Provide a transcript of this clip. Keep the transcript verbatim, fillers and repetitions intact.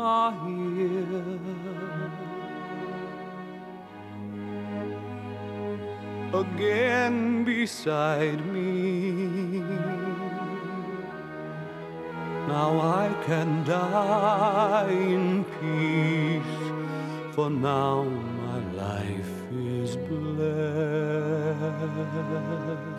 are here again beside me. Now I can die in peace, for now my life is blessed.